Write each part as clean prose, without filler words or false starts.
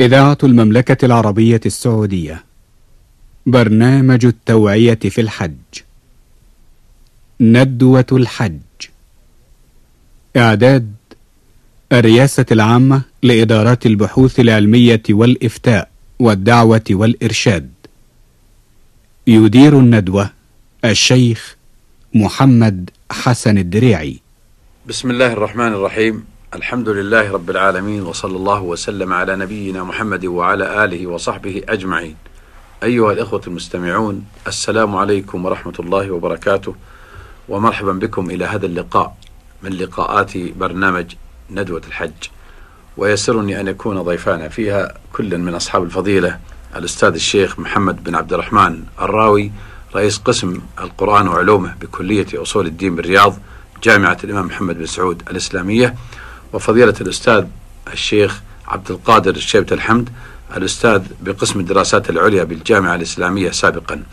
إذاعة المملكة العربية السعودية، برنامج التوعية في الحج، ندوة الحج. إعداد الرئاسة العامة لإدارات البحوث العلمية والإفتاء والدعوة والإرشاد. يدير الندوة الشيخ محمد حسن الدريعي. بسم الله الرحمن الرحيم. الحمد لله رب العالمين، وصلى الله وسلم على نبينا محمد وعلى آله وصحبه أجمعين. أيها الإخوة المستمعون، السلام عليكم ورحمة الله وبركاته، ومرحبا بكم إلى هذا اللقاء من لقاءات برنامج ندوة الحج. ويسرني أن يكون ضيفانا فيها كل من أصحاب الفضيلة الأستاذ الشيخ محمد بن عبد الرحمن الراوي، رئيس قسم القرآن وعلومه بكلية أصول الدين بالرياض، جامعة الإمام محمد بن سعود الإسلامية، وفضيلة الأستاذ الشيخ عبد القادر الشيبة الحمد، الأستاذ بقسم الدراسات العليا بالجامعة الإسلامية سابقا.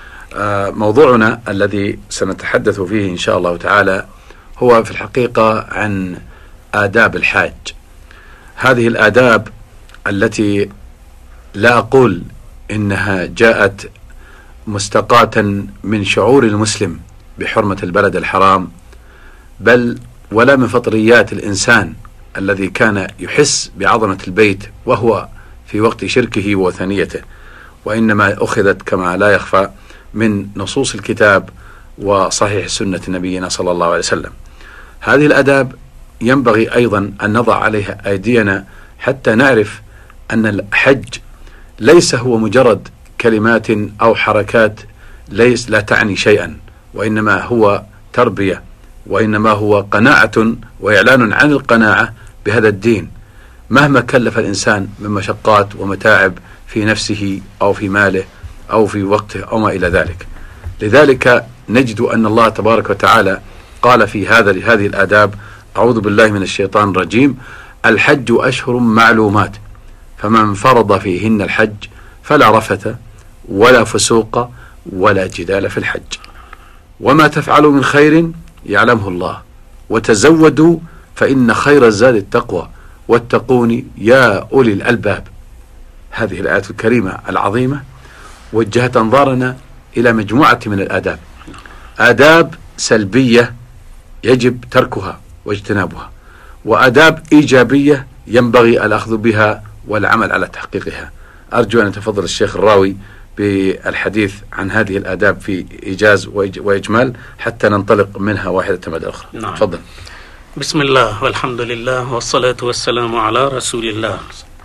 موضوعنا الذي سنتحدث فيه إن شاء الله تعالى هو في الحقيقة عن آداب الحاج. هذه الآداب التي لا أقول إنها جاءت مستقاة من شعور المسلم بحرمة البلد الحرام، بل ولا من فطريات الإنسان الذي كان يحس بعظمة البيت وهو في وقت شركه ووثنيته، وإنما أخذت كما لا يخفى من نصوص الكتاب وصحيح سنة نبينا صلى الله عليه وسلم. هذه الآداب ينبغي أيضا أن نضع عليها أيدينا حتى نعرف أن الحج ليس هو مجرد كلمات أو حركات لا تعني شيئا، وإنما هو تربية، وإنما هو قناعة وإعلان عن القناعة بهذا الدين مهما كلف الإنسان من مشقات ومتاعب في نفسه أو في ماله أو في وقته أو ما إلى ذلك. لذلك نجد أن الله تبارك وتعالى قال في هذه الآداب: أعوذ بالله من الشيطان الرجيم، الحج أشهر معلومات، فمن فرض فيهن الحج فلا رفث ولا فسوق ولا جدال في الحج، وما تفعلوا من خير يعلمه الله، وتزودوا فإن خير الزاد التقوى، واتقوني يا أولي الألباب. هذه الآية الكريمة العظيمة وجهت أنظارنا إلى مجموعة من الآداب، آداب سلبية يجب تركها واجتنابها، وآداب إيجابية ينبغي الأخذ بها والعمل على تحقيقها. أرجو أن يتفضل الشيخ الراوي بالحديث عن هذه الآداب في إيجاز وإجمال حتى ننطلق منها واحدة بعد الأخرى. نعم. تفضل. بسم الله والحمد لله والصلاة والسلام على رسول الله.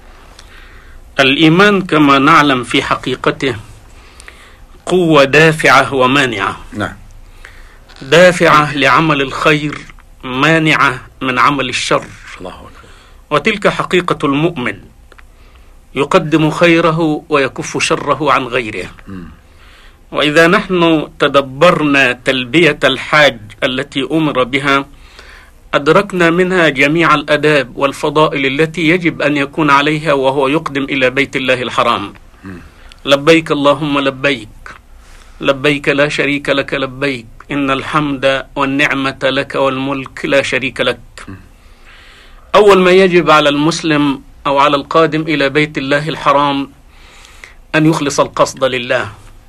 الإيمان كما نعلم في حقيقته قوة دافعة ومانعة. نعم. دافعة لعمل الخير، مانعة من عمل الشر. الله أكبر. وتلك حقيقة المؤمن، يقدم خيره ويكف شره عن غيره. وإذا نحن تدبرنا تلبية الحاج التي أمر بها، أدركنا منها جميع الآداب والفضائل التي يجب أن يكون عليها وهو يقدم إلى بيت الله الحرام. لبيك اللهم لبيك، لبيك لا شريك لك لبيك، إن الحمد والنعمة لك والملك لا شريك لك. أول ما يجب على المسلم أو على القادم إلى بيت الله الحرام أن يخلص القصد لله،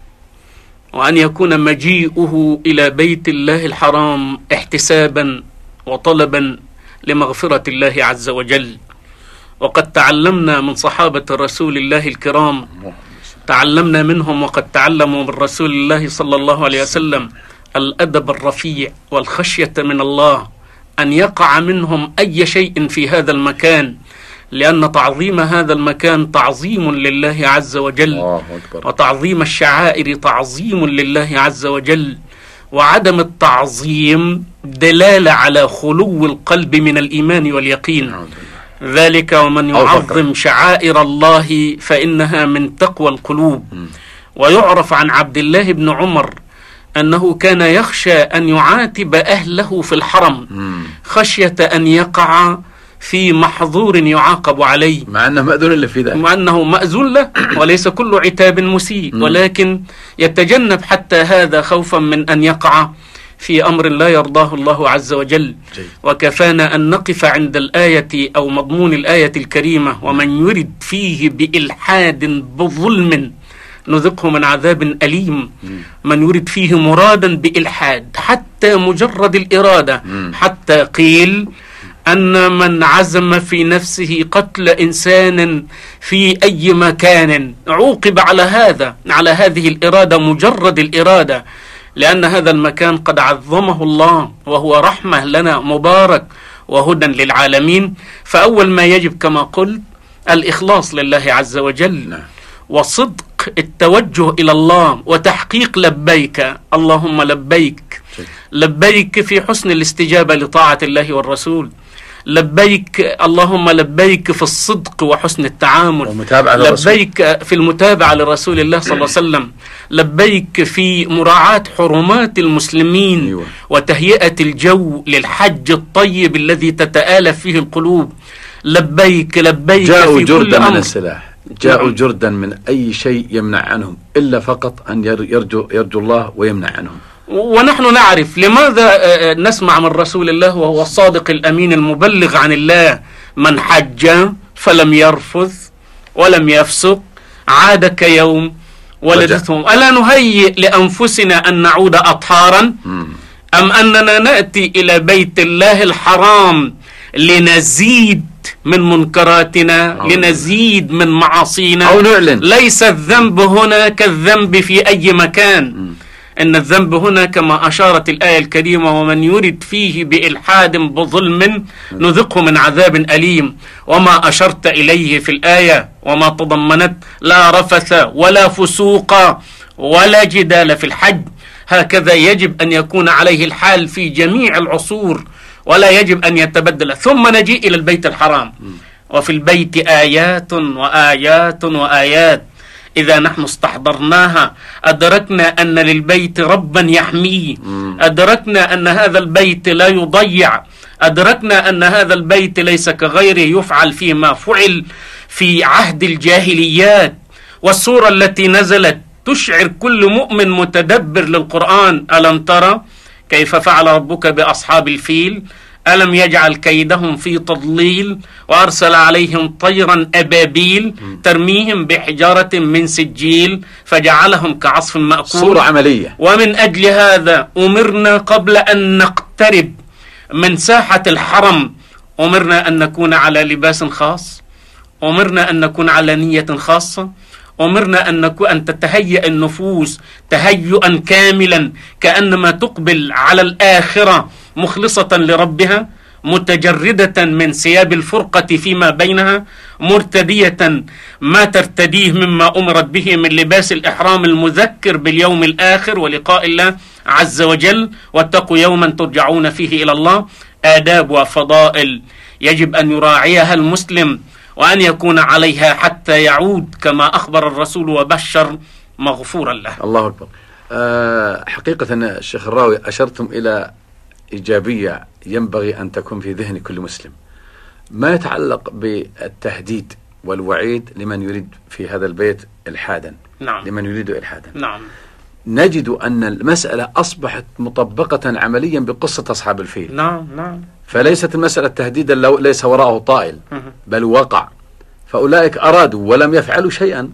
وأن يكون مجيئه إلى بيت الله الحرام احتسابا وطلبا لمغفرة الله عز وجل. وقد تعلمنا من صحابة رسول الله الكرام، تعلمنا منهم وقد تعلموا من رسول الله صلى الله عليه وسلم الأدب الرفيع والخشية من الله، أن يقع منهم أي شيء في هذا المكان، لأن تعظيم هذا المكان تعظيم لله عز وجل، وتعظيم الشعائر تعظيم لله عز وجل، وعدم التعظيم دلالة على خلو القلب من الإيمان واليقين. ذلك ومن يعظم شعائر الله فإنها من تقوى القلوب. ويعرف عن عبد الله بن عمر أنه كان يخشى أن يعاتب أهله في الحرم خشية أن يقع في محظور يعاقب عليه، مع أنه مأذون له في ذلك، مع أنه مأذون له، وليس كل عتاب مسيء، ولكن يتجنب حتى هذا خوفا من أن يقع في أمر لا يرضاه الله عز وجل. وكفانا أن نقف عند الآية أو مضمون الآية الكريمة: ومن يرد فيه بإلحاد بظلم نذقه من عذاب أليم. من يرد فيه مرادا بإلحاد، حتى مجرد الإرادة، حتى قيل أن من عزم في نفسه قتل إنسان في أي مكان عوقب على هذا، على هذه الإرادة، مجرد الإرادة، لأن هذا المكان قد عظمه الله وهو رحمة لنا، مبارك وهدى للعالمين. فأول ما يجب كما قلت الإخلاص لله عز وجل، وصدق التوجه إلى الله، وتحقيق لبيك اللهم لبيك، لبيك في حسن الاستجابة لطاعة الله والرسول، لبيك اللهم لبيك في الصدق وحسن التعامل، لبيك في المتابعة لرسول الله صلى الله عليه وسلم، لبيك في مراعاة حرمات المسلمين وتهيئة الجو للحج الطيب الذي تتآلف فيه القلوب. لبيك لبيك جاءوا في جردا كل من أمر. السلاح، جاءوا جردا من أي شيء يمنع عنهم إلا فقط أن يرجو الله ويمنع عنهم. ونحن نعرف لماذا نسمع من رسول الله وهو الصادق الأمين المبلغ عن الله: من حج فلم يرفث ولم يفسق عاد كيوم ولدتهم. ألا نهيئ لأنفسنا أن نعود أطهارا، أم أننا نأتي إلى بيت الله الحرام لنزيد من منكراتنا، لنزيد من معاصينا، أو نعلن؟ ليس الذنب هنا كالذنب في أي مكان. إن الذنب هنا كما أشارت الآية الكريمة: ومن يرد فيه بإلحاد بظلم نذقه من عذاب أليم. وما أشرت إليه في الآية وما تضمنت: لا رفث ولا فسوق ولا جدال في الحج. هكذا يجب أن يكون عليه الحال في جميع العصور، ولا يجب أن يتبدل. ثم نجيء إلى البيت الحرام، وفي البيت آيات وآيات وآيات. إذا نحن استحضرناها أدركنا أن للبيت ربا يحميه، أدركنا أن هذا البيت لا يضيع، أدركنا أن هذا البيت ليس كغيره يفعل فيه ما فعل في عهد الجاهليات. والسورة التي نزلت تشعر كل مؤمن متدبر للقرآن: ألم ترى كيف فعل ربك بأصحاب الفيل ألم يجعل كيدهم في تضليل وأرسل عليهم طيرا أبابيل ترميهم بحجارة من سجيل فجعلهم كعصف مأكول. صورة عملية. ومن أجل هذا أمرنا قبل أن نقترب من ساحة الحرم، أمرنا أن نكون على لباس خاص، أمرنا أن نكون على نية خاصة، أمرنا أن تتهيأ النفوس تهيئا كاملا كأنما تقبل على الآخرة مخلصة لربها، متجردة من ثياب الفرقة فيما بينها، مرتدية ما ترتديه مما أمرت به من لباس الإحرام المذكر باليوم الآخر ولقاء الله عز وجل. واتقوا يوما ترجعون فيه إلى الله. آداب وفضائل يجب أن يراعيها المسلم وأن يكون عليها حتى يعود كما أخبر الرسول وبشر مغفورا له. الله أكبر. حقيقة الشيخ الراوي أشرتم إلى إيجابية ينبغي أن تكون في ذهن كل مسلم، ما يتعلق بالتهديد والوعيد لمن يريد في هذا البيت إلحادا. نعم. لمن يريد إلحادا. نعم. نجد أن المسألة أصبحت مطبقة عمليا بقصة أصحاب الفيل. نعم. نعم. فليست المسألة تهديدا لو ليس وراءه طائل، بل وقع، فأولئك أرادوا ولم يفعلوا شيئا.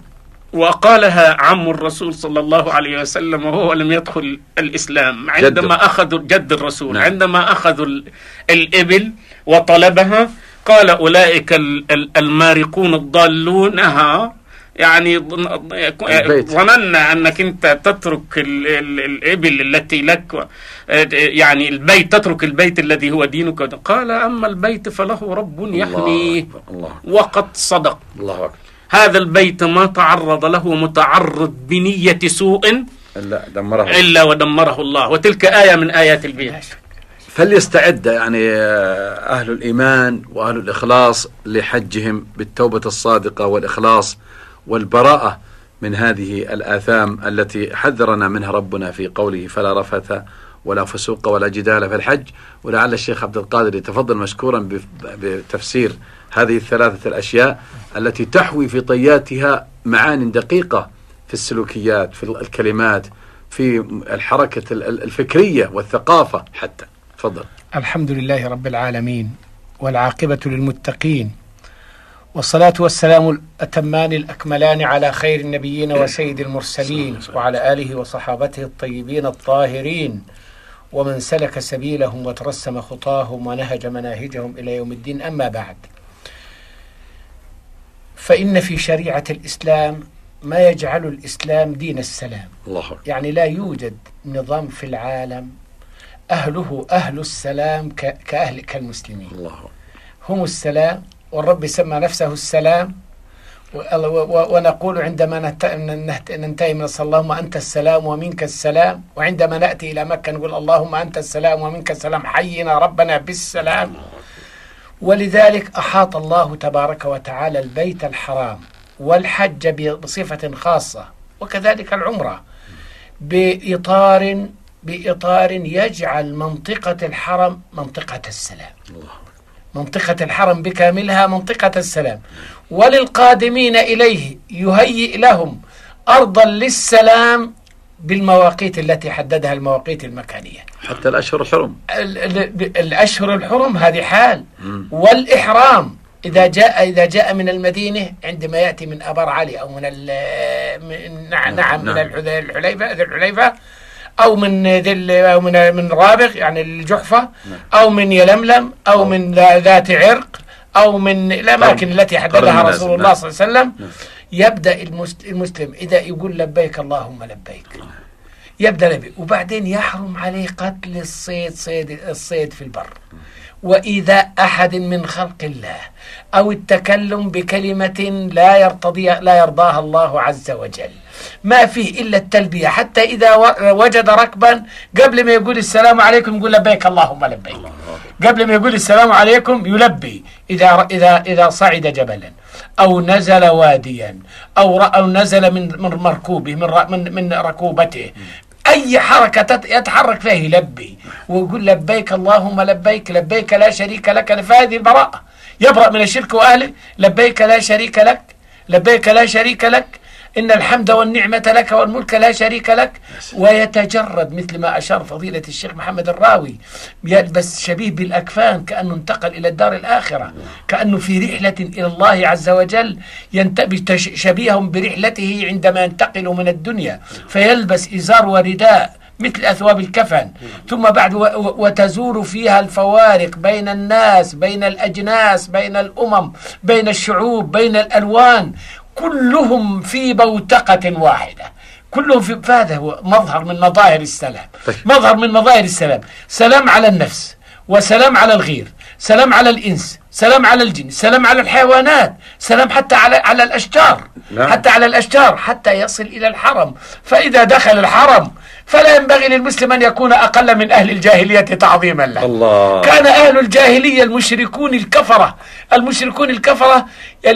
وقالها عم الرسول صلى الله عليه وسلم وهو لم يدخل الإسلام، عندما أخذوا جد الرسول. نعم. عندما أخذوا الإبل وطلبها قال: أولئك المارقون الضالون. يعني ظننا أنك أنت تترك الإبل التي لك، يعني البيت، تترك البيت الذي هو دينك. قال: أما البيت فله رب يحميه. وقد صدق. الله أكبر. هذا البيت ما تعرض له متعرض بنية سوء إلا ودمره الله. وتلك آية من آيات البيت. فليستعد يعني أهل الإيمان وأهل الإخلاص لحجهم بالتوبة الصادقة والإخلاص والبراءة من هذه الآثام التي حذرنا منها ربنا في قوله: فلا رفث ولا فسوق ولا جدال في الحج. ولعل الشيخ عبد القادر يتفضل مشكورا بتفسير هذه الثلاثة الأشياء التي تحوي في طياتها معان دقيقة في السلوكيات، في الكلمات، في الحركة الفكرية والثقافة حتى. تفضل. الحمد لله رب العالمين، والعاقبة للمتقين، والصلاة والسلام الأتمان الأكملان على خير النبيين وسيد المرسلين وعلى آله وصحابته الطيبين الطاهرين ومن سلك سبيلهم وترسم خطاهم ونهج مناهجهم إلى يوم الدين. أما بعد، فإن في شريعة الإسلام ما يجعل الإسلام دين السلام. الله. يعني لا يوجد نظام في العالم أهل السلام كالمسلمين. الله. هم السلام، والرب سمى نفسه السلام، ونقول عندما ننتهي من الصلاة اللهم أنت السلام ومنك السلام، وعندما نأتي إلى مكة نقول اللهم أنت السلام ومنك السلام، حينا ربنا بالسلام. ولذلك أحاط الله تبارك وتعالى البيت الحرام والحج بصفة خاصة، وكذلك العمرة بإطار يجعل منطقة الحرم منطقة السلام. منطقة الحرم بكاملها منطقة السلام، وللقادمين إليه يهيئ لهم أرضا للسلام بالمواقيت التي حددها المواقيت المكانية. حتى الأشهر الحرم، الأشهر الحرم هذه حال. والإحرام إذا جاء من المدينة، عندما يأتي من أبر علي أو من الحليفة أو من رابغ يعني الجحفة، أو من يلملم، أو من ذات عرق، أو من الأماكن التي حددها رسول الله صلى الله عليه وسلم، يبدأ المسلم إذا يقول لبيك اللهم لبيك، يبدأ لبيك، وبعدين يحرم عليه قتل الصيد في البر، وإيذاء أحد من خلق الله، أو التكلم بكلمة لا يرضاها الله عز وجل. ما فيه إلا التلبية، حتى إذا وجد ركبا قبل ما يقول السلام عليكم يقول لبيك اللهم لبيك، قبل ما يقول السلام عليكم يلبي. إذا صعد جبلا أو نزل واديا أو نزل من مركوبه من ركوبته، أي حركة يتحرك فيه يلبي ويقول لبيك اللهم لبيك، لبيك لا شريك لك، فهذه البراءة، يبرأ من الشرك وأهله. لبيك لا شريك لك، لبيك لا شريك لك، إن الحمد والنعمة لك والملك لا شريك لك. ويتجرد مثل ما أشار فضيلة الشيخ محمد الراوي، يلبس شبيه بالأكفان كأنه انتقل إلى الدار الآخرة، كأنه في رحلة إلى الله عز وجل، ينتبه شبيههم برحلته عندما ينتقل من الدنيا، فيلبس إزار ورداء مثل أثواب الكفن. ثم بعد وتزور فيها الفوارق بين الناس، بين الأجناس، بين الأمم، بين الشعوب، بين الألوان، كلهم في بوتقة واحدة، كلهم في. فهذا هو مظهر من مظاهر السلام، مظهر من مظاهر السلام. سلام على النفس، وسلام على الغير، سلام على الإنس، سلام على الجن، سلام على الحيوانات، سلام حتى على الأشجار، حتى على الأشجار، حتى يصل إلى الحرم. فإذا دخل الحرم فلا ينبغي للمسلم أن يكون أقل من أهل الجاهلية تعظيما له. الله. كان أهل الجاهلية المشركون الكفرة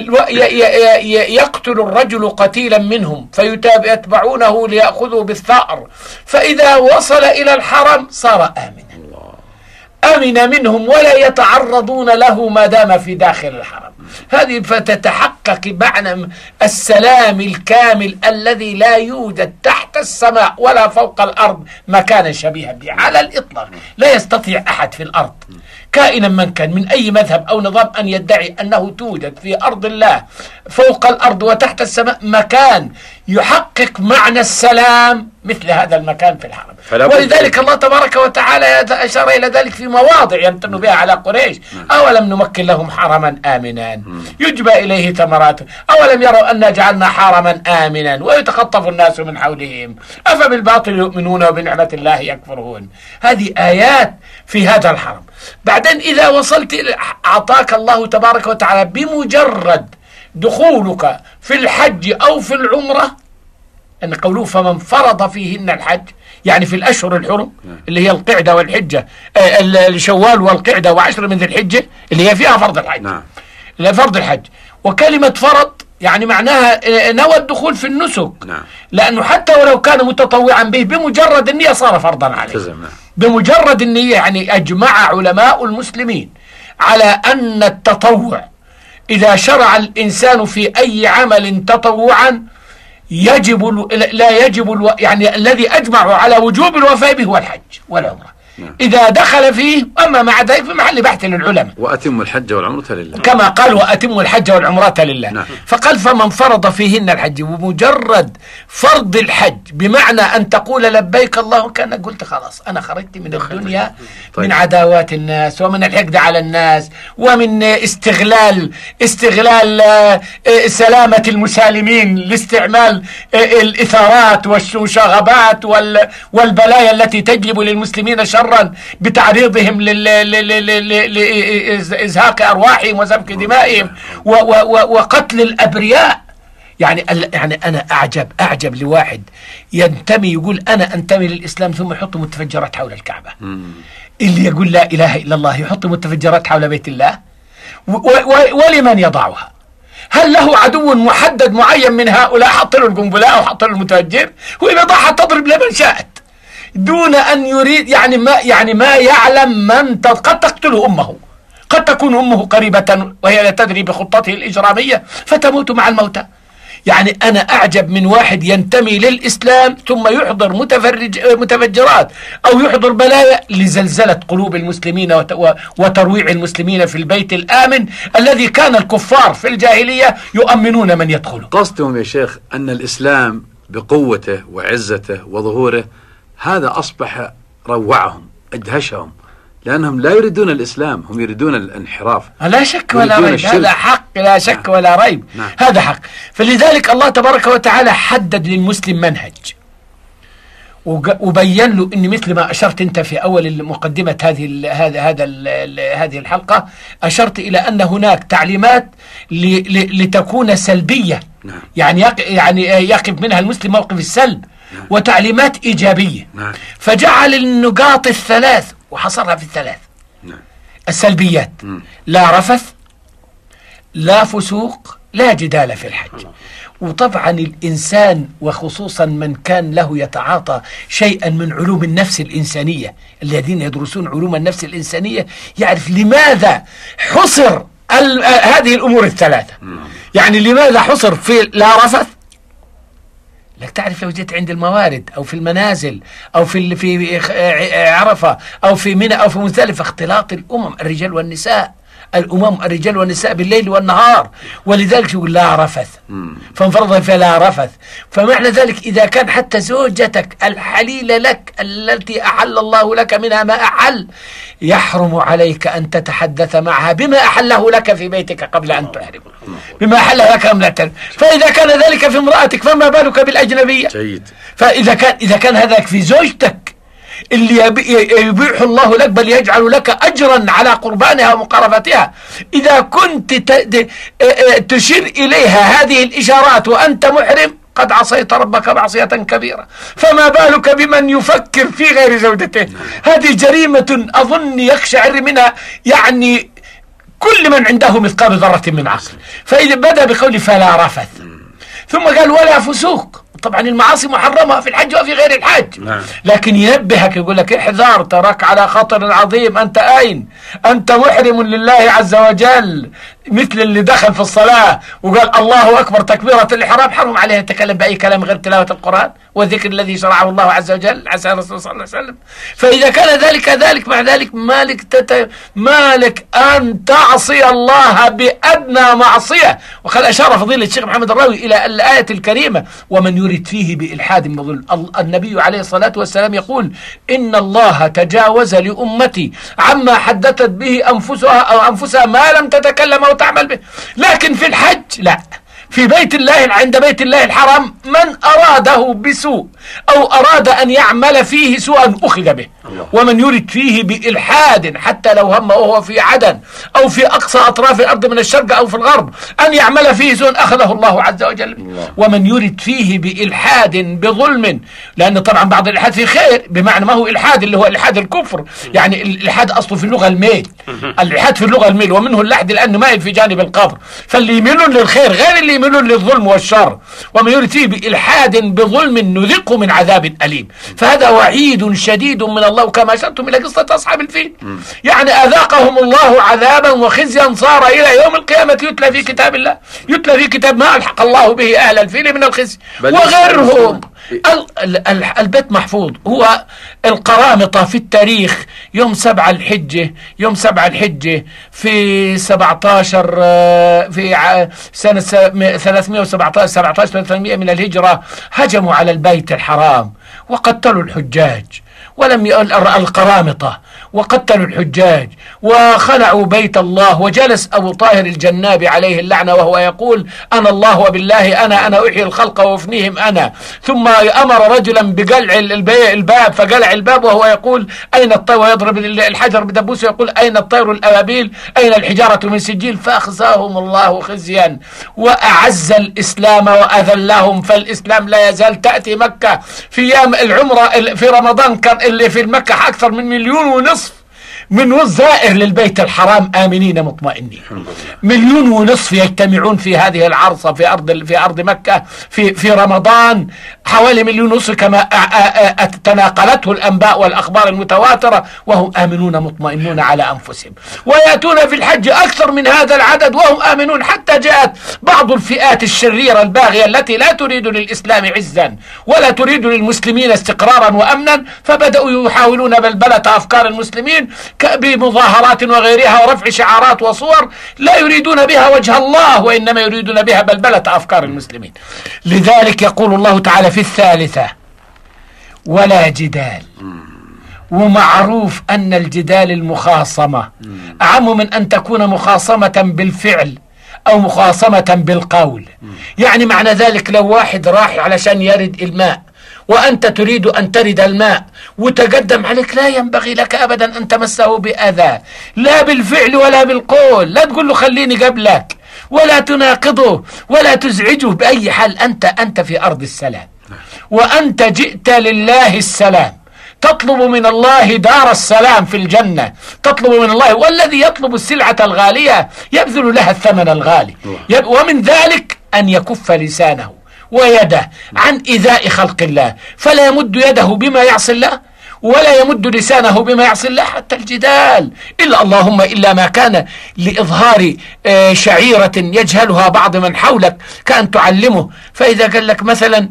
يقتل الرجل قتيلا منهم فيتبعونه ليأخذوا بالثأر، فإذا وصل إلى الحرم صار آمنا، أمن منهم ولا يتعرضون له ما دام في داخل الحرم. هذه فتتحقق معنى السلام الكامل الذي لا يوجد تحت السماء ولا فوق الأرض مكانا شبيها به على الإطلاق. لا يستطيع أحد في الأرض كائنا من كان من أي مذهب أو نظام أن يدعي أنه توجد في أرض الله فوق الأرض وتحت السماء مكان يحقق معنى السلام مثل هذا المكان في الحرم. ولذلك الله تبارك وتعالى أشار إلى ذلك في مواضع يمتن بها على قريش: أولم نمكن لهم حرما آمنا يجبى إليه ثمرات، أولم يروا أن جعلنا حرما آمنا ويتخطف الناس من حولهم أفبالباطل يؤمنون وبنعمة الله يكفرون. هذه آيات في هذا الحرم. بعدين إذا وصلت أعطاك الله تبارك وتعالى بمجرد دخولك في الحج أو في العمرة، أن قوله فمن فرض فيهن الحج، يعني في الأشهر الحرم اللي هي القعدة والحجة، الشوال والقعدة وعشر من ذي الحجة اللي هي فيها فرض الحج. نعم. فرض الحج. وكلمة فرض يعني معناها نوى الدخول في النسك. نعم. لأنه حتى ولو كان متطوعا به بمجرد النية صار فرضا عليه. نعم. بمجرد النية. يعني أجمع علماء المسلمين على أن التطوع إذا شرع الإنسان في أي عمل تطوعا لا يجب يعني الذي أجمعوا على وجوب الوفاء به هو الحج والعمرة. إذا دخل فيه، أما مع ذلك في محل بحث للعلماء. وأتموا الحج والعمرة لله، كما قال وأتموا الحج والعمرة لله. نعم. فقال فمن فرض فيهن الحج، ومجرد فرض الحج بمعنى أن تقول لبيك الله، كان قلت خلاص أنا خرجت من الدنيا. طيب. من عداوات الناس ومن الحقد على الناس ومن استغلال سلامة المسالمين لاستعمال الإثارات والشغبات والبلايا التي تجلب للمسلمين شرا بتعريضهم لإزهاق أرواحهم وسفك دمائهم وقتل الأبرياء. يعني أنا أعجب لواحد ينتمي، يقول أنا أنتمي للإسلام، ثم يحط متفجرات حول الكعبة. اللي يقول لا إله إلا الله يحط متفجرات حول بيت الله، ولمن يضعها؟ هل له عدو محدد معين من هؤلاء حط له القنبلة أو حط له المتفجر؟ وإذا ضحى تضرب لمن شاءت دون أن يريد، يعني ما يعلم من قد تقتل أمه، قد تكون أمه قريبة وهي لا تدري بخطته الإجرامية فتموت مع الموتى. يعني أنا أعجب من واحد ينتمي للإسلام ثم يحضر متفجرات أو يحضر بلايا لزلزلة قلوب المسلمين وترويع المسلمين في البيت الآمن الذي كان الكفار في الجاهلية يؤمنون من يدخله. قصدهم يا شيخ أن الإسلام بقوته وعزته وظهوره هذا أصبح روعهم ادهشهم، لأنهم لا يريدون الإسلام، هم يريدون الانحراف. لا شك ولا ريب، هذا حق، لا شك ولا ريب. نعم. هذا حق. فلذلك الله تبارك وتعالى حدد للمسلم منهج وبين له إن مثل ما أشرت أنت في أول مقدمة هذه الحلقة، أشرت إلى أن هناك تعليمات لتكون سلبية. نعم. يعني يقف منها المسلم موقف السلب. نعم. وتعليمات إيجابية. نعم. فجعل النقاط الثلاث وحصرها في الثلاث. نعم. السلبيات: لا رفث، لا فسوق، لا جدال في الحج. وطبعا الإنسان وخصوصا من كان له يتعاطى شيئا من علوم النفس الإنسانية، الذين يدرسون علوم النفس الإنسانية يعرف لماذا حصر هذه الأمور الثلاثة. يعني لماذا حصر في لا رفث؟ لك تعرف لو جيت عند الموارد أو في المنازل أو في عرفة أو في منى أو في مزدلفة، اختلاط الأمم، الرجال والنساء، الرجال والنساء بالليل والنهار، ولذلك يقول لا رفث، فانفرض فلا رفث. فمعنى ذلك إذا كان حتى زوجتك الحليلة لك التي أحل الله لك منها ما أحل، يحرم عليك أن تتحدث معها بما أحله لك في بيتك قبل أن تحرم، بما أحل لك قبل أن تحرم. فإذا كان ذلك في امرأتك فما بالك بالأجنبية؟ جيد. فإذا كان هذاك في زوجتك اللي يبيح الله لك، بل يجعل لك أجرا على قربانها ومقارفتها، إذا كنت تشير إليها هذه الإشارات وأنت محرم قد عصيت ربك معصية كبيرة، فما بالك بمن يفكر في غير زوجته؟ هذه جريمة أظن يقشعر منها يعني كل من عنده مثقال ذرة من عقل. فإذا بدأ بقول فلا رفث، ثم قال ولا فسوق. طبعا المعاصي محرمة في الحج وفي غير الحج. نعم. لكن ينبهك يقول لك احذر، تراك على خطر عظيم، أنت أين؟ أنت محرم لله عز وجل، مثل اللي دخل في الصلاة وقال الله أكبر تكبيرة الإحرام، حرم عليه يتكلم بأي كلام غير تلاوة القرآن والذكر الذي شرعه الله عز وجل عسى رسول صلى الله عليه وسلم. فإذا كان ذلك مع ذلك مالك أن تعصي الله بأدنى معصية. وقد أشار فضيلة الشيخ محمد الراوي إلى الآية الكريمة: ومن يرد فيه بإلحاد بظلم. النبي عليه الصلاة والسلام يقول: إن الله تجاوز لأمتي عما حدثت به أنفسها ما لم تتكلم أو تعمل به. لكن في الحج لا، في بيت الله، عند بيت الله الحرام، من أراده بسوء أو أراد أن يعمل فيه سوءا أخذ به. ومن يرد فيه بإلحاد، حتى لو هم وهو في عدن أو في أقصى أطراف الأرض من الشرق أو في الغرب، أن يعمل فيه سوءا أخذه الله عز وجل. ومن يرد فيه بإلحاد بظلم، لأن طبعا بعض الإلحاد فيه خير، بمعنى ما هو إلحاد اللي هو إلحاد الكفر. يعني الإلحاد أصله في اللغة الميل، الإلحاد في اللغة الميل، ومنه اللحد لأنه مائل في جانب القبر، فاللي يميلون للخير غير اللي فيه ميول للظلم والشر، ومن يرد فيه بإلحاد بظلم نذقه من عذاب أليم. فهذا وعيد شديد من الله، كما أشرتم إلى قصة أصحاب الفيل. يعني أذاقهم الله عذابا وخزيا صار إلى يوم القيامة يتلى في كتاب الله، يتلى في كتاب ما ألحق الله به أهل الفيل من الخزي وغيرهم. البيت محفوظ. هو القرامطة في التاريخ يوم 7 الحجة، يوم 7 الحجة في 17 في سنة 317 300 من الهجرة هجموا على البيت الحرام وقتلوا الحجاج، ولم القرامطة وقتلوا الحجاج وخلعوا بيت الله. وجلس أبو طاهر الجنابي عليه اللعنة وهو يقول أنا الله وبالله أنا أحيي الخلق وأفنيهم أنا. ثم أمر رجلا بقلع الباب فقلع الباب وهو يقول أين الطير، ويضرب الحجر بدبوسه ويقول أين الطير الأبابيل أين الحجارة من سجيل. فأخزاهم الله خزيا وأعز الإسلام وأذلهم. فالإسلام لا يزال. تأتي مكة في أيام العمرة في رمضان كان اللي في مكة أكثر من 1.5 مليون من زائر للبيت الحرام آمنين مطمئنين. 1.5 مليون يجتمعون في هذه العرصة في أرض مكة في رمضان، حوالي 1.5 مليون كما تناقلته الأنباء والأخبار المتواترة، وهم آمنون مطمئنون على أنفسهم. ويأتون في الحج أكثر من هذا العدد وهم آمنون، حتى جاءت بعض الفئات الشريرة الباغية التي لا تريد للإسلام عزا ولا تريد للمسلمين استقرارا وأمنا، فبدأوا يحاولون بلبلة أفكار المسلمين بمظاهرات وغيرها ورفع شعارات وصور لا يريدون بها وجه الله، وإنما يريدون بها بلبلة أفكار المسلمين. لذلك يقول الله تعالى في 3 ولا جدال. ومعروف أن الجدال المخاصمة أعم من أن تكون مخاصمة بالفعل أو مخاصمة بالقول. يعني معنى ذلك لو واحد راح علشان يرد الماء وأنت تريد أن ترد الماء وتقدم عليك، لا ينبغي لك أبدا أن تمسه بأذى، لا بالفعل ولا بالقول. لا تقول له خليني قبلك، ولا تناقضه ولا تزعجه بأي حال. أنت في أرض السلام، وأنت جئت لله السلام، تطلب من الله دار السلام في الجنة، تطلب من الله. والذي يطلب السلعة الغالية يبذل لها الثمن الغالي. ومن ذلك أن يكف لسانه ويده عن إيذاء خلق الله، فلا يمد يده بما يعصي الله ولا يمد لسانه بما يعصي الله، حتى الجدال إلا اللهم إلا ما كان لإظهار شعيرة يجهلها بعض من حولك كأن تعلمه. فإذا قال لك مثلا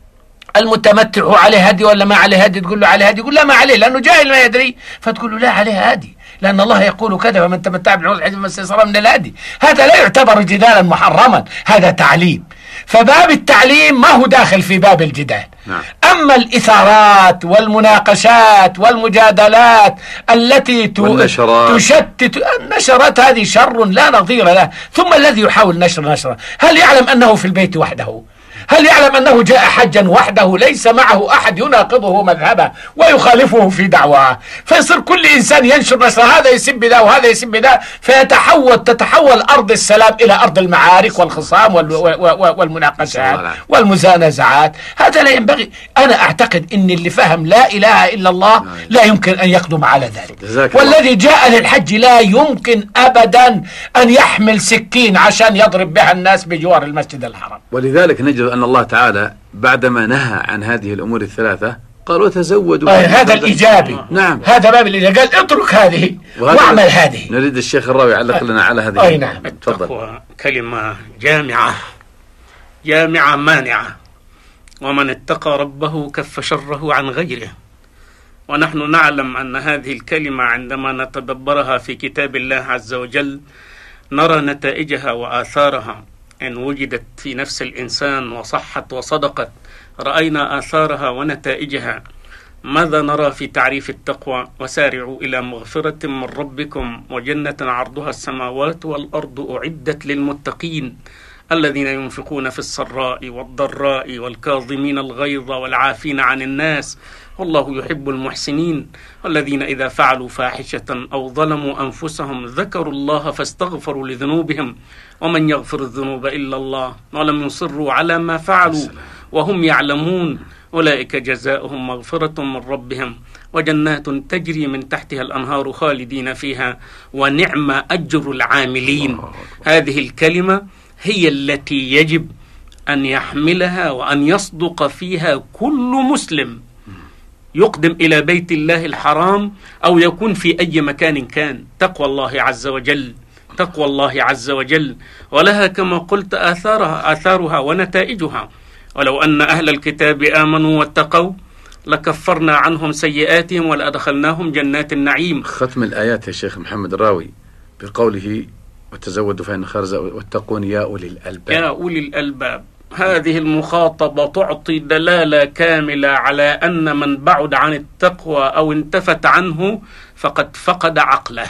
المتمتع عليه هدي ولا ما عليه هدي، تقول له عليه هدي، يقول لا ما عليه لأنه جاهل ما يدري، فتقول له لا عليه هدي لأن الله يقول كذا ومن تمتع بالعمر الحديث ما استيسر من الهدي. هذا لا يعتبر جدالا محرما، هذا تعليم. فباب التعليم ما هو داخل في باب الجدال. أما الإثارات والمناقشات والمجادلات التي تشتت، النشرات هذه شر لا نظير له. ثم الذي يحاول نشرة هل يعلم أنه في البيت وحده؟ هل يعلم أنه جاء حجا وحده ليس معه أحد يناقضه مذهبه ويخالفه في دعواه؟ فيصير كل إنسان ينشر نشر، هذا يسب ذا وهذا يسب ذا، تتحول أرض السلام إلى أرض المعارك والخصام والمناقشات والمزانزعات. هذا لا ينبغي. أنا أعتقد أن اللي فهم لا إله إلا الله لا يمكن أن يقدم على ذلك. والذي جاء للحج لا يمكن أبدا أن يحمل سكين عشان يضرب بها الناس بجوار المسجد الحرام. ولذلك نجد أن الله تعالى بعدما نهى عن هذه الأمور الثلاثة قال وتزودوا. هذا الإيجابي. نعم، هذا باب الإيجابي. قال اترك هذه واعمل هذه. نريد الشيخ الراوي يعلق لنا على هذه. أي نعم. التقوى كلمة جامعة مانعة، ومن اتقى ربه كف شره عن غيره. ونحن نعلم أن هذه الكلمة عندما نتدبرها في كتاب الله عز وجل نرى نتائجها وآثارها. إن وجدت في نفس الإنسان وصحت وصدقت رأينا آثارها ونتائجها. ماذا نرى في تعريف التقوى؟ وسارعوا إلى مغفرة من ربكم وجنة عرضها السماوات والأرض أعدت للمتقين الذين ينفقون في السراء والضراء والكاظمين الغيظ والعافين عن الناس والله يحب المحسنين والذين إذا فعلوا فاحشة أو ظلموا أنفسهم ذكروا الله فاستغفروا لذنوبهم ومن يغفر الذنوب إلا الله ولم يصروا على ما فعلوا وهم يعلمون أولئك جزاؤهم مغفرة من ربهم وجنات تجري من تحتها الأنهار خالدين فيها ونعم أجر العاملين. هذه الكلمة هي التي يجب أن يحملها وأن يصدق فيها كل مسلم يقدم إلى بيت الله الحرام أو يكون في أي مكان كان. تقوى الله عز وجل، تقوى الله عز وجل، ولها كما قلت آثارها ونتائجها. ولو أن أهل الكتاب آمنوا واتقوا لكفرنا عنهم سيئاتهم ولأدخلناهم جنات النعيم. ختم الآيات يا شيخ محمد الراوي بقوله وتزودوا فإن خرز واتقون يا أولي الألباب. يا أولي الألباب، هذه المخاطبة تعطي دلالة كاملة على أن من بعد عن التقوى أو انتفت عنه فقد فقد عقله،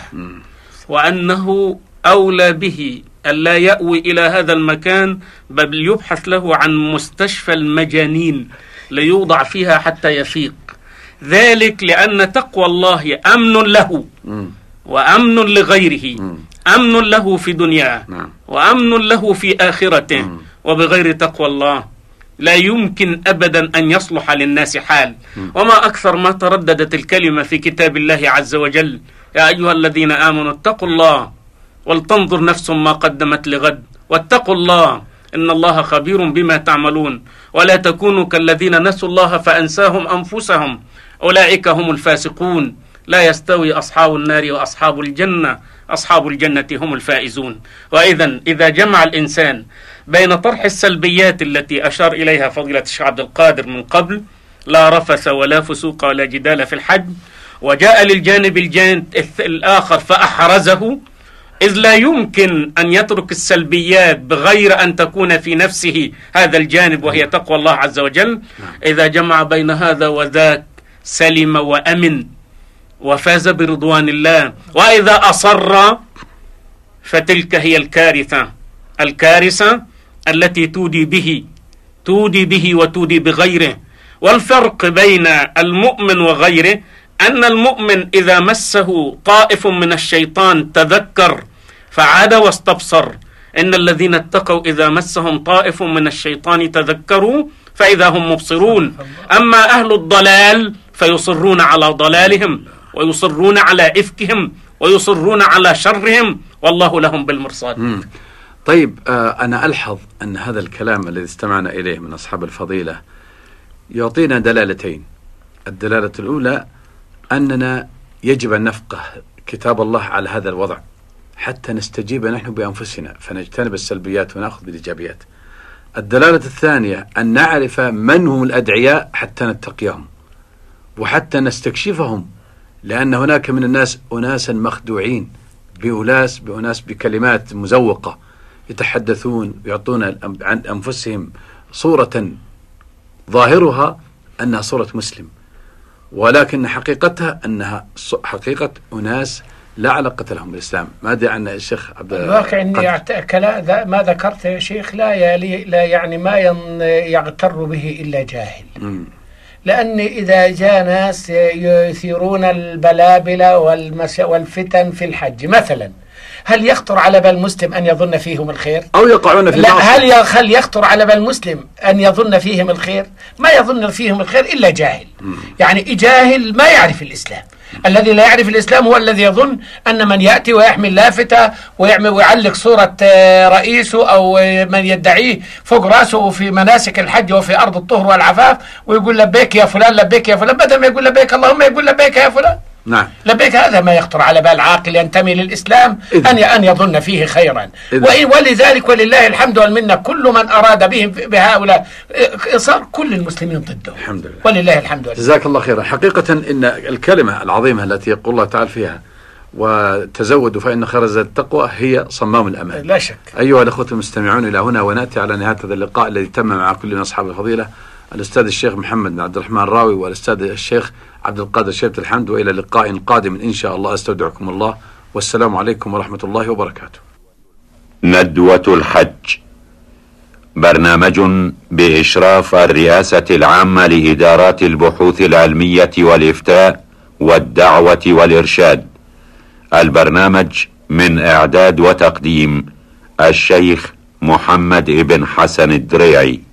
وأنه أولى به ألا يأوي إلى هذا المكان، بل يبحث له عن مستشفى المجانين ليوضع فيها حتى يفيق. ذلك لأن تقوى الله أمن له وأمن لغيره، أمن له في دنياه وأمن له في آخرته. وبغير تقوى الله لا يمكن أبدا أن يصلح للناس حال. وما أكثر ما ترددت الكلمة في كتاب الله عز وجل: يا أيها الذين آمنوا اتقوا الله ولتنظر نفس ما قدمت لغد واتقوا الله إن الله خبير بما تعملون ولا تكونوا كالذين نسوا الله فأنساهم أنفسهم أولئك هم الفاسقون لا يستوي أصحاب النار وأصحاب الجنة أصحاب الجنة هم الفائزون. وإذا إذا جمع الإنسان بين طرح السلبيات التي أشار إليها فضيلة الشيخ عبد القادر من قبل: لا رفث ولا فسوق ولا جدال في الحج، وجاء للجانب الآخر فأحرزه، إذ لا يمكن أن يترك السلبيات بغير أن تكون في نفسه هذا الجانب وهي تقوى الله عز وجل. إذا جمع بين هذا وذاك سلم وأمن وفاز برضوان الله. وإذا أصر فتلك هي الكارثة التي تودي به وتودي بغيره. والفرق بين المؤمن وغيره أن المؤمن إذا مسه طائف من الشيطان تذكر فعاد واستبصر، إن الذين اتقوا إذا مسهم طائف من الشيطان تذكروا فإذا هم مبصرون. أما أهل الضلال فيصرون على ضلالهم ويصرون على إفكهم ويصرون على شرهم والله لهم بالمرصاد. طيب، أنا ألحظ أن هذا الكلام الذي استمعنا إليه من أصحاب الفضيلة يعطينا دلالتين. الدلالة الأولى أننا يجب أن نفقه كتاب الله على هذا الوضع حتى نستجيب نحن بأنفسنا فنجتنب السلبيات ونأخذ بالإيجابيات. الدلالة الثانية أن نعرف من هم الأدعياء حتى نتقيهم وحتى نستكشفهم، لأن هناك من الناس أناسا مخدوعين بأناس بكلمات مزوقة يتحدثون ويعطون عن أنفسهم صورة ظاهرها أنها صورة مسلم، ولكن حقيقتها أنها حقيقة أناس لا علاقة لهم بالإسلام. ماذا عن الشيخ عبد الواقع أني ما ذكرت يا شيخ لا يعني ما يغتر به إلا جاهل. لأن إذا جاء ناس يثيرون البلابلة والفتن في الحج مثلا، هل يخطر على بال مسلم أن يظن فيهم الخير؟ أو يقعون في لا، هل يخطر على بال مسلم أن يظن فيهم الخير؟ ما يظن فيهم الخير إلا جاهل. يعني جاهل ما يعرف الإسلام. الذي لا يعرف الإسلام هو الذي يظن أن من يأتي ويحمل لافتة ويعلق صورة رئيسه أو من يدعيه فوق رأسه في مناسك الحج وفي أرض الطهر والعفاف ويقول لبيك يا فلان لبيك يا فلان، بدل ما يقول لبيك اللهم يقول لبيك يا فلان. نعم. لبيك هذا ما يخطر على بال عاقل ينتمي للإسلام أن يظن فيه خيرا. ولذلك ولله الحمد والمنة كل من أراد بهؤلاء صار كل المسلمين ضده. الحمد لله. ولله الحمد والمنة. جزاك الله خيرا. حقيقة إن الكلمة العظيمة التي يقول الله تعالى فيها وتزودوا فإن خير الزاد التقوى هي صمام الأمان. لا شك. أيها الأخوة المستمعون، إلى هنا ونأتي على نهاية هذا اللقاء الذي تم مع كل من أصحاب الفضيلة الأستاذ الشيخ محمد بن عبد الرحمن الراوي والأستاذ الشيخ عبد القادر شيبة الحمد، وإلى لقاء قادم إن شاء الله. أستودعكم الله والسلام عليكم ورحمة الله وبركاته. ندوة الحج برنامج بإشراف الرئاسة العامة لإدارات البحوث العلمية والإفتاء والدعوة والإرشاد. البرنامج من إعداد وتقديم الشيخ محمد بن حسن الدريعي.